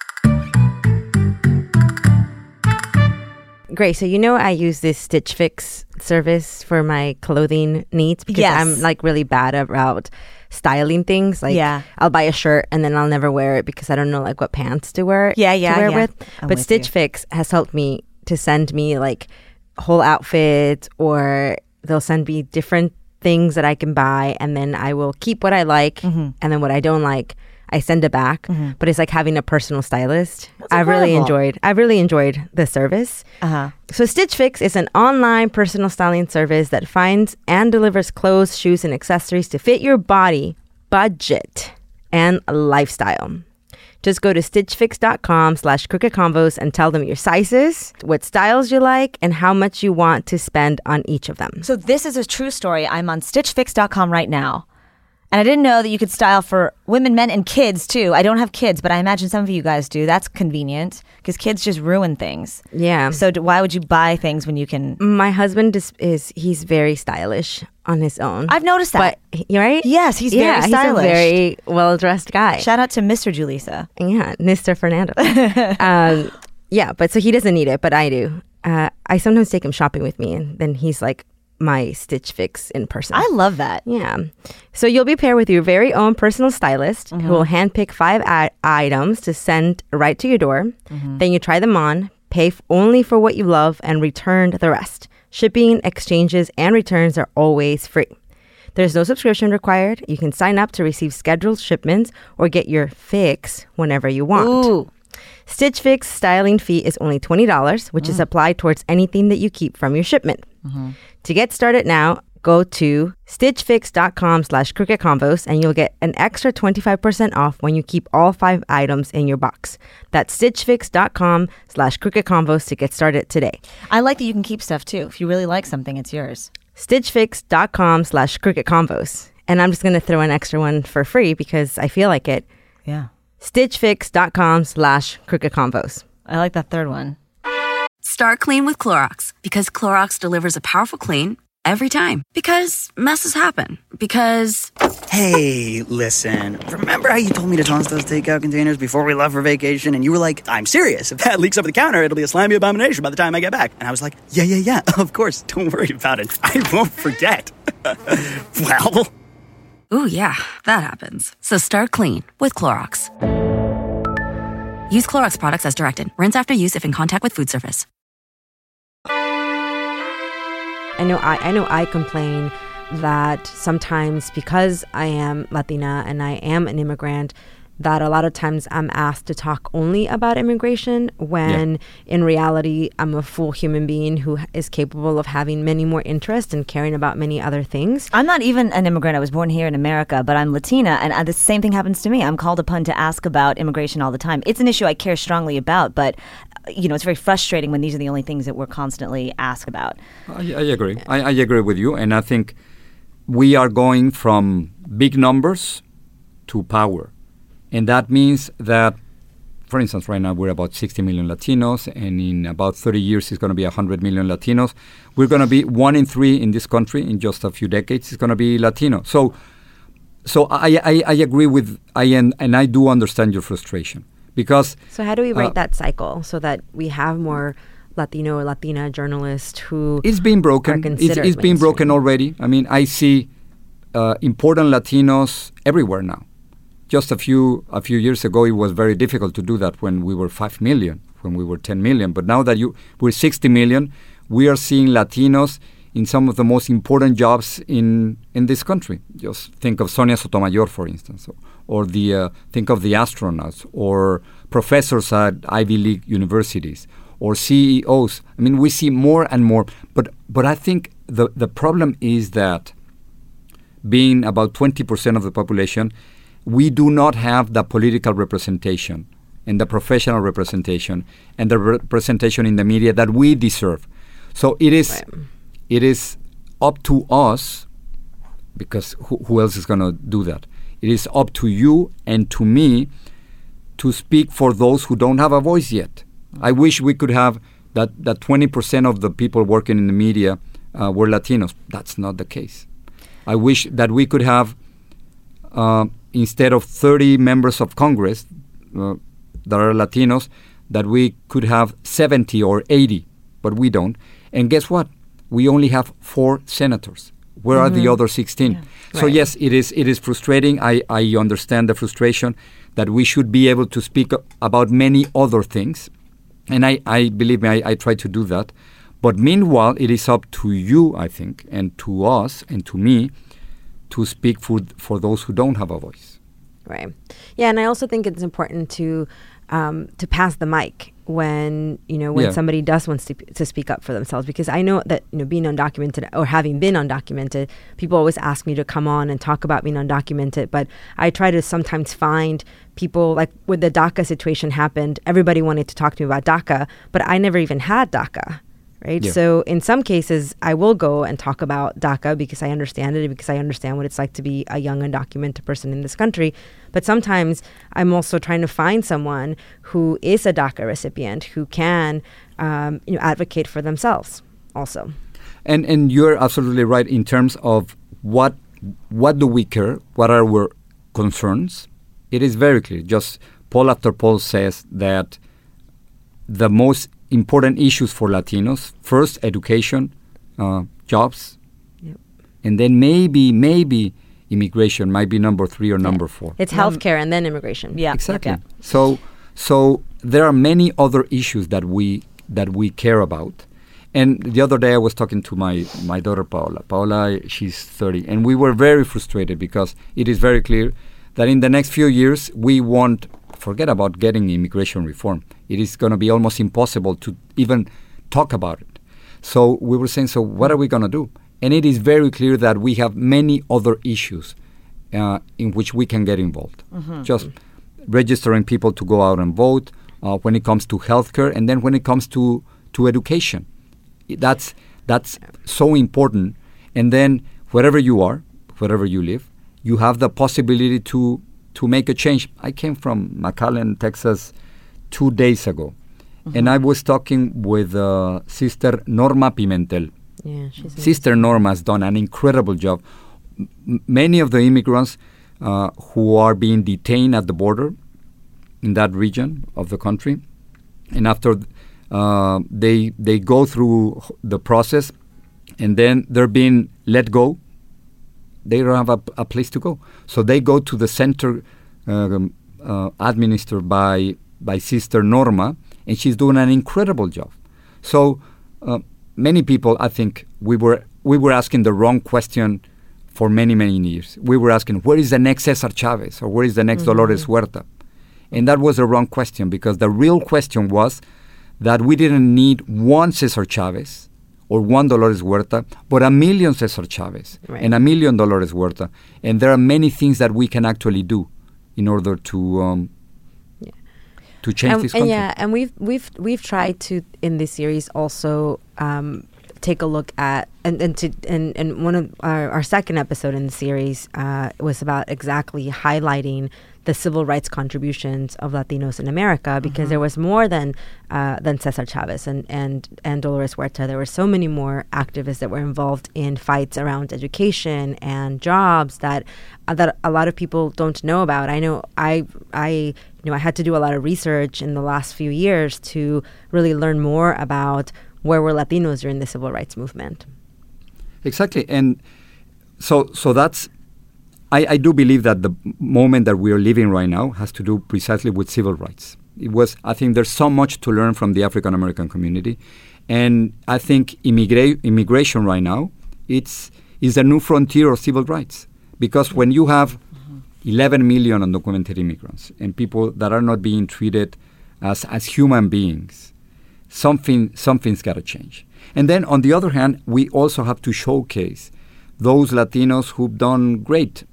Great. So I use this Stitch Fix service for my clothing needs because I'm like really bad about styling things. Like I'll buy a shirt and then I'll never wear it because I don't know like what pants to wear. With. But Stitch Fix has helped me to send me like whole outfits, or they'll send me different things that I can buy, and then I will keep what I like, and then what I don't like, I send it back. But it's like having a personal stylist. I've really enjoyed the service. So Stitch Fix is an online personal styling service that finds and delivers clothes, shoes, and accessories to fit your body, budget, and lifestyle. Just go to stitchfix.com/crookedconvos and tell them your sizes, what styles you like, and how much you want to spend on each of them. So this is a true story. I'm on stitchfix.com right now. And I didn't know that you could style for women, men, and kids, too. I don't have kids, but I imagine some of you guys do. That's convenient because kids just ruin things. Yeah. So why would you buy things when you can... My husband he's very stylish on his own. I've noticed that. But, right? Yes, he's very stylish. He's a very well-dressed guy. Shout out to Mr. Julissa. Yeah, Mr. Fernando. But so he doesn't need it, but I do. I sometimes take him shopping with me, and then he's like my Stitch Fix in person. I love that. Yeah. So you'll be paired with your very own personal stylist who will handpick 5 items to send right to your door. Then you try them on, pay only for what you love, and return the rest. Shipping, exchanges, and returns are always free. There's no subscription required. You can sign up to receive scheduled shipments or get your fix whenever you want. Ooh. Stitch Fix styling fee is only $20, which is applied towards anything that you keep from your shipment. To get started now, go to stitchfix.com/crookedconvos and you'll get an extra 25% off when you keep all 5 items in your box. That's stitchfix.com/crookedconvos to get started today. I like that you can keep stuff too. If you really like something, it's yours. stitchfix.com/crookedconvos. And I'm just going to throw an extra one for free because I feel like it. Yeah. stitchfix.com/crookedconvos. I like that third one. Start clean with Clorox because Clorox delivers a powerful clean every time. Because messes happen. Because... Hey, listen. Remember how you told me to toss those takeout containers before we left for vacation? And you were like, I'm serious. If that leaks over the counter, it'll be a slimy abomination by the time I get back. And I was like, yeah, of course. Don't worry about it. I won't forget. Well... Ooh, yeah, that happens. So start clean with Clorox. Use Clorox products as directed. Rinse after use if in contact with food surface. I know I complain that sometimes because I am Latina and I am an immigrant, that a lot of times I'm asked to talk only about immigration when in reality I'm a full human being who is capable of having many more interests and caring about many other things. I'm not even an immigrant. I was born here in America, but I'm Latina, and the same thing happens to me. I'm called upon to ask about immigration all the time. It's an issue I care strongly about, but it's very frustrating when these are the only things that we're constantly asked about. I agree. I agree with you, and I think we are going from big numbers to power. And that means that, for instance, right now we're about 60 million Latinos, and in about 30 years it's going to be 100 million Latinos. We're going to be 1 in 3 in this country in just a few decades. It's going to be Latino. So I agree with, and I do understand your frustration. Because so how do we break that cycle so that we have more Latino or Latina journalists who it's being broken. Are considered it's being broken already. I mean, I see important Latinos everywhere now. Just a few years ago, it was very difficult to do that when we were 5 million, when we were 10 million. But now that we're 60 million, we are seeing Latinos in some of the most important jobs in this country. Just think of Sonia Sotomayor, for instance, or think of the astronauts, or professors at Ivy League universities, or CEOs. I mean, we see more and more. But I think the problem is that being about 20% of the population, we do not have the political representation and the professional representation and the representation in the media that we deserve. So it is up to us, because who else is going to do that? It is up to you and to me to speak for those who don't have a voice yet. I wish we could have that 20% of the people working in the media were Latinos. That's not the case. I wish that we could have instead of 30 members of Congress that are Latinos, that we could have 70 or 80, but we don't. And guess what? We only have 4 senators. Where are the other 16? Yeah. So yes, it is frustrating. I understand the frustration that we should be able to speak about many other things. And I believe me, I try to do that. But meanwhile, it is up to you, I think, and to us and to me to speak for those who don't have a voice. Right. Yeah, and I also think it's important to pass the mic when somebody does want to speak up for themselves, because I know that being undocumented or having been undocumented, people always ask me to come on and talk about being undocumented, but I try to sometimes find people, like when the DACA situation happened, everybody wanted to talk to me about DACA, but I never even had DACA. Right. Yeah. So in some cases, I will go and talk about DACA because I understand it, because I understand what it's like to be a young undocumented person in this country. But sometimes I'm also trying to find someone who is a DACA recipient who can advocate for themselves also. And you're absolutely right in terms of what do we care? What are our concerns? It is very clear. Just poll after poll says that the most important issues for Latinos, first education, jobs, and then maybe immigration might be number 3 or number 4. It's healthcare and then immigration. Yeah, exactly. Yeah. So there are many other issues that we care about. And the other day I was talking to my daughter Paola. Paola, she's 30, and we were very frustrated because it is very clear that in the next few years we won't forget about getting immigration reform. It is going to be almost impossible to even talk about it. So we were saying, so what are we going to do? And it is very clear that we have many other issues in which we can get involved. Just registering people to go out and vote, when it comes to healthcare, and then when it comes to education. That's so important. And then wherever you are, wherever you live, you have the possibility to make a change. I came from McAllen, Texas 2 days ago, And I was talking with Sister Norma Pimentel. Yeah, she's Sister Norma has done an incredible job. Many of the immigrants who are being detained at the border in that region of the country, and after they go through the process, and then they're being let go, they don't have a place to go. So they go to the center administered by Sister Norma, and she's doing an incredible job. So many people, I think, we were asking the wrong question for many, many years. We were asking, where is the next Cesar Chavez, or where is the next Dolores Huerta? And that was the wrong question, because the real question was that we didn't need one Cesar Chavez or one Dolores Huerta, but 1 million Cesar Chavez and 1 million Dolores Huerta. And there are many things that we can actually do in order to change this country. And we've tried to, in this series, also take a look at and one of our second episode in the series was about exactly highlighting the civil rights contributions of Latinos in America, because there was more than Cesar Chavez and Dolores Huerta. There were so many more activists that were involved in fights around education and jobs that a lot of people don't know about. I know I had to do a lot of research in the last few years to really learn more about where were Latinos during the civil rights movement. Exactly. And so that's, I do believe that the moment that we are living right now has to do precisely with civil rights. I think there's so much to learn from the African American community. And I think immigration right now, is a new frontier of civil rights. Because when you have 11 million undocumented immigrants and people that are not being treated as human beings, something's got to change. And then on the other hand, we also have to showcase those Latinos who've done great.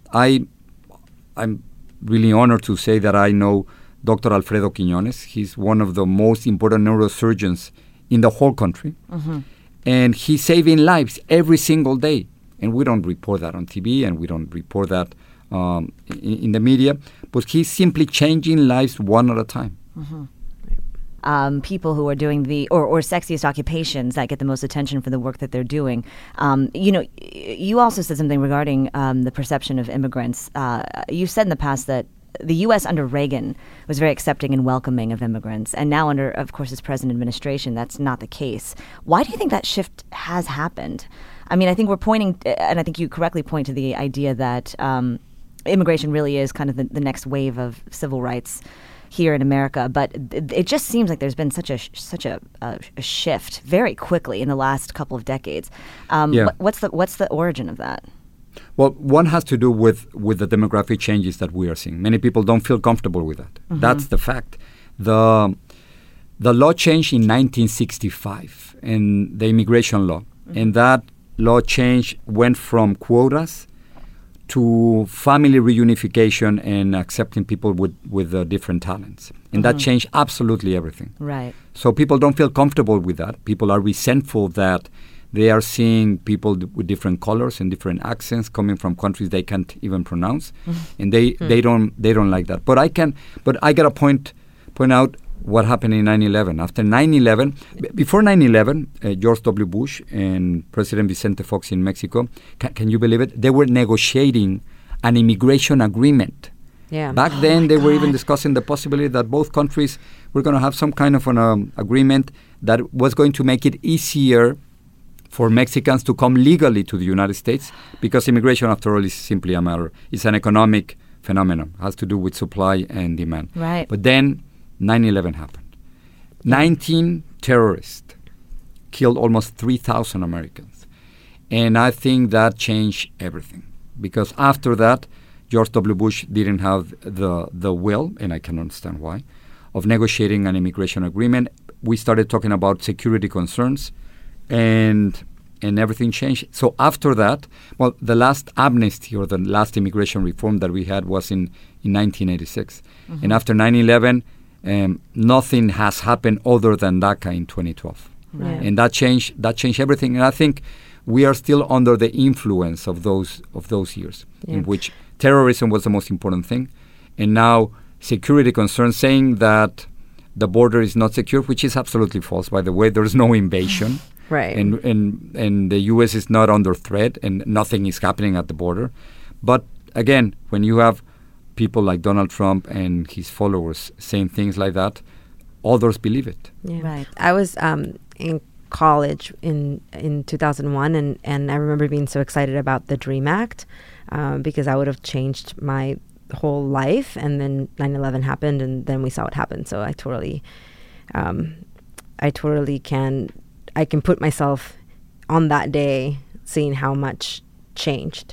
I'm really honored to say that I know Dr. Alfredo Quiñones. He's one of the most important neurosurgeons in the whole country. And he's saving lives every single day. And we don't report that on TV, and we don't report that in the media. But he's simply changing lives one at a time. People who are doing the or sexiest occupations that get the most attention for the work that they're doing. You also said something regarding the perception of immigrants. You said in the past that the U.S. under Reagan was very accepting and welcoming of immigrants, and now under, of course, his present administration, that's not the case. Why do you think that shift has happened? I mean, I think we're pointing, and I think you correctly point to the idea that immigration really is kind of the next wave of civil rights here in America, but it just seems like there's been such a shift very quickly in the last couple of decades. What's the origin of that? Well, one has to do with the demographic changes that we are seeing. Many people don't feel comfortable with that. That's the fact. The law changed in 1965, and the immigration law, and that law change went from quotas to family reunification and accepting people with different talents. And that changed absolutely everything. Right. So people don't feel comfortable with that. People are resentful that they are seeing people with different colors and different accents coming from countries they can't even pronounce. And they don't like that. But I gotta point out what happened in 9/11. After 9/11, before 9/11, George W. Bush and President Vicente Fox in Mexico, can you believe it? They were negotiating an immigration agreement. Yeah. Back then, they were even discussing the possibility that both countries were going to have some kind of an agreement that was going to make it easier for Mexicans to come legally to the United States, because immigration, after all, is simply a matter. It's an economic phenomenon. It has to do with supply and demand. Right. But then 9/11 happened. 19 terrorists killed almost 3,000 Americans. And I think that changed everything. Because after that, George W. Bush didn't have the will, and I can understand why, of negotiating an immigration agreement. We started talking about security concerns, and everything changed. So after that, well, the last amnesty or the last immigration reform that we had was in 1986. And after 9/11, nothing has happened other than DACA in 2012. Right. And that changed everything. And I think we are still under the influence of those years, in which terrorism was the most important thing, and now security concerns, saying that the border is not secure, which is absolutely false, by the way. There's no invasion. Right. And the U.S. is not under threat, and nothing is happening at the border. But again, when you have people like Donald Trump and his followers saying things like that, others believe it. Yeah. Right. I was in college in 2001, and I remember being so excited about the DREAM Act because I would have changed my whole life. And then 9/11 happened, and then we saw what happened. So I totally can put myself on that day, seeing how much changed.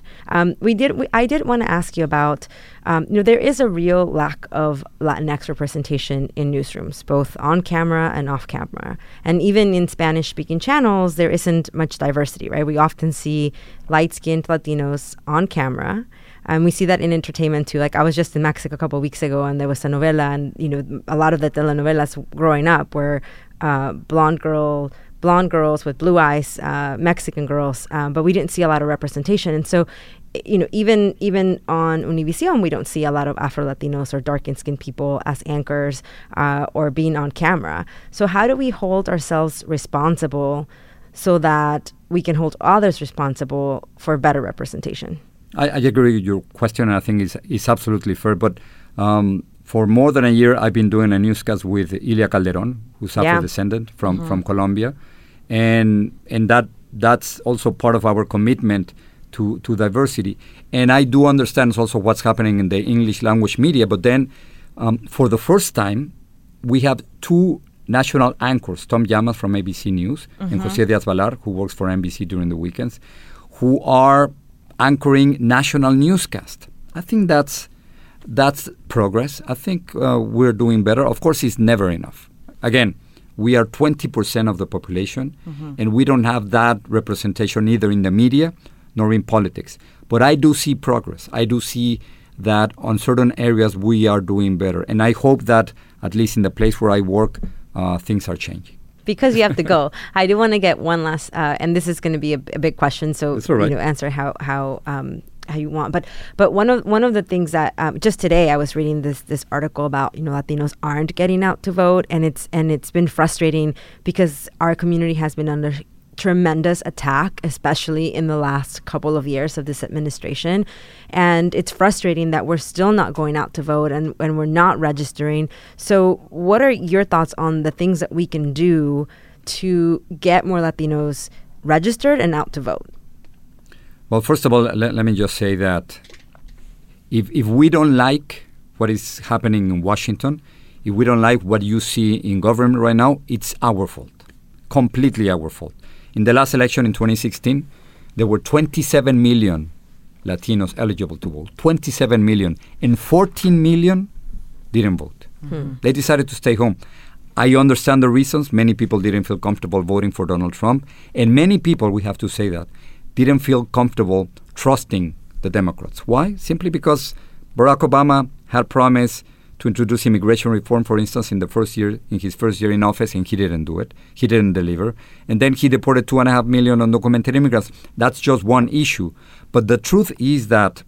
I did want to ask you about, there is a real lack of Latinx representation in newsrooms, both on camera and off camera. And even in Spanish-speaking channels, there isn't much diversity, right? We often see light-skinned Latinos on camera. And we see that in entertainment too. Like, I was just in Mexico a couple of weeks ago, and there was a novela, and a lot of the telenovelas growing up were blonde girls with blue eyes, Mexican girls, but we didn't see a lot of representation. And so, even on Univision, we don't see a lot of Afro-Latinos or dark-skinned people as anchors or being on camera. So how do we hold ourselves responsible so that we can hold others responsible for better representation? I agree with your question, and I think it's absolutely fair. But for more than a year, I've been doing a newscast with Ilia Calderon, who's Afro-descendant from Colombia, and that's also part of our commitment to diversity. And I do understand also what's happening in the English language media. But then, for the first time, we have two national anchors, Tom Llamas from ABC News and José Díaz-Balart, who works for NBC during the weekends, who are anchoring national newscast. I think that's progress. I think we're doing better. Of course, it's never enough. Again, we are 20% of the population, and we don't have that representation either in the media nor in politics. But I do see progress. I do see that on certain areas we are doing better. And I hope that, at least in the place where I work, things are changing. Because you have to go, I do want to get one last, and this is going to be a big question, so That's all right. Answer how you want. But one of the things that just today I was reading this article about Latinos aren't getting out to vote, and it's been frustrating because our community has been under tremendous attack, especially in the last couple of years of this administration. And it's frustrating that we're still not going out to vote and we're not registering. So what are your thoughts on the things that we can do to get more Latinos registered and out to vote? Well, first of all, let me just say that if we don't like what is happening in Washington, if we don't like what you see in government right now, it's our fault, completely our fault. In the last election in 2016, there were 27 million Latinos eligible to vote, 27 million, and 14 million didn't vote. They decided to stay home. I understand the reasons. Many people didn't feel comfortable voting for Donald Trump, and many people, we have to say that, didn't feel comfortable trusting the Democrats. Why? Simply because Barack Obama had promised to introduce immigration reform, for instance, in his first year in office, and he didn't do it. He didn't deliver. And then he deported 2.5 million undocumented immigrants. That's just one issue. But the truth is that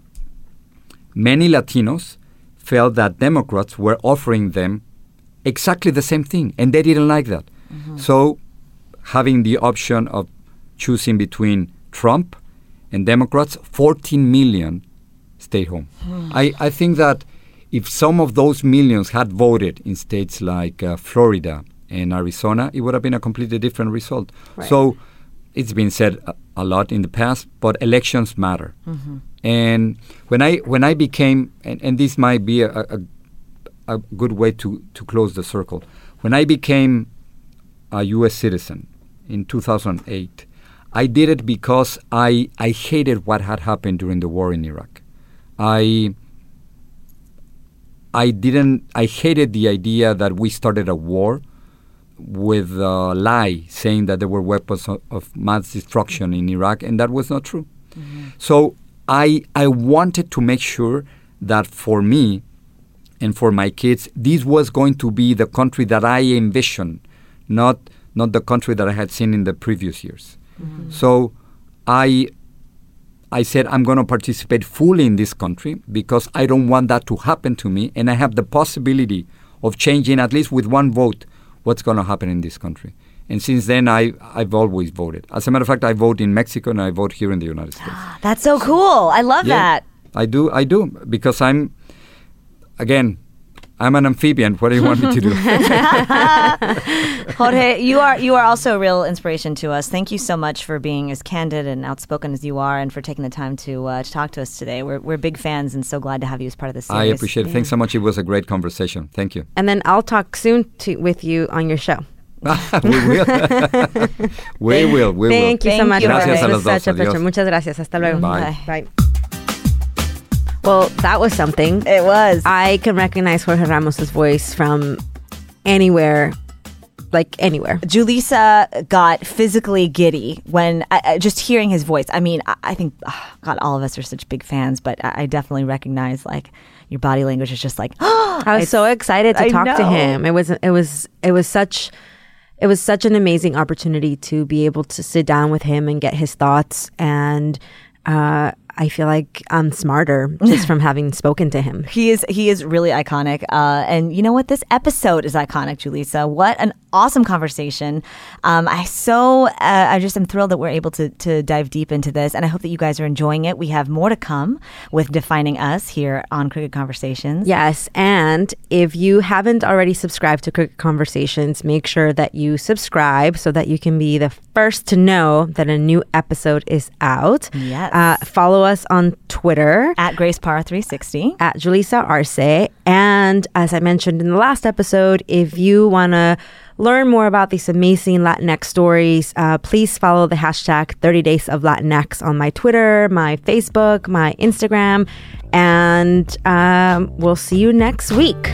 many Latinos felt that Democrats were offering them exactly the same thing, and they didn't like that. So having the option of choosing between Trump and Democrats, 14 million stayed home. I think that if some of those millions had voted in states like Florida and Arizona, it would have been a completely different result. Right. So it's been said a lot in the past, but elections matter. And when I became, and this might be a good way to close the circle, when I became a U.S. citizen in 2008, I did it because I hated what had happened during the war in Iraq. I hated the idea that we started a war with a lie saying that there were weapons of mass destruction in Iraq, and that was not true. So I wanted to make sure that for me and for my kids, this was going to be the country that I envisioned, not the country that I had seen in the previous years. So I said, I'm going to participate fully in this country because I don't want that to happen to me, and I have the possibility of changing, at least with one vote, what's going to happen in this country. And since then, I've always voted. As a matter of fact, I vote in Mexico and I vote here in the United States. That's so cool. I love that. I do, because I'm an amphibian. What do you want me to do? Jorge, you are also a real inspiration to us. Thank you so much for being as candid and outspoken as you are, and for taking the time to talk to us today. We're big fans, and so glad to have you as part of this series. I appreciate it. Thanks so much. It was a great conversation. Thank you. And then I'll talk soon with you on your show. We will. We will. Thank you so much. Gracias a It los was such dos. a pleasure. Adiós. Muchas gracias. Hasta luego. Bye. Bye. Well, that was something. It was. I can recognize Jorge Ramos's voice from anywhere. Like anywhere. Julissa got physically giddy when just hearing his voice. I mean, I think, God, all of us are such big fans, but I definitely recognize like your body language is just like. I was so excited to talk to him. It was such an amazing opportunity to be able to sit down with him and get his thoughts, and I feel like I'm smarter just from having spoken to him. He is really iconic. And you know what? This episode is iconic, Julissa. What an awesome conversation. I just am thrilled that we're able to dive deep into this. And I hope that you guys are enjoying it. We have more to come with Defining Us here on Crooked Conversations. Yes. And if you haven't already subscribed to Crooked Conversations, make sure that you subscribe so that you can be the first to know that a new episode is out. Yes. Follow us on Twitter At GraceParra360. at Julissa Arce. And as I mentioned in the last episode, if you want to learn more about these amazing Latinx stories, please follow the hashtag 30 Days of Latinx on my Twitter, my Facebook, my Instagram. And we'll see you next week.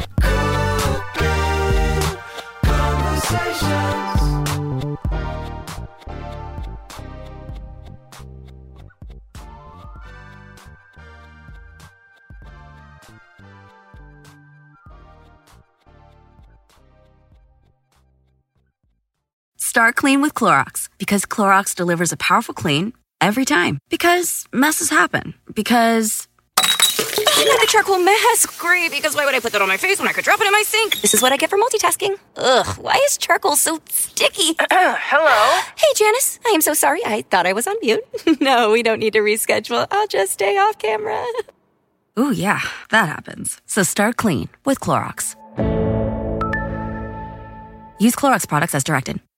Start clean with Clorox, because Clorox delivers a powerful clean every time. Because messes happen. Because I got a charcoal mask. Great, because why would I put that on my face when I could drop it in my sink? This is what I get for multitasking. Ugh, why is charcoal so sticky? Hello? Hey, Janice. I am so sorry. I thought I was on mute. No, we don't need to reschedule. I'll just stay off camera. Ooh, yeah, that happens. So start clean with Clorox. Use Clorox products as directed.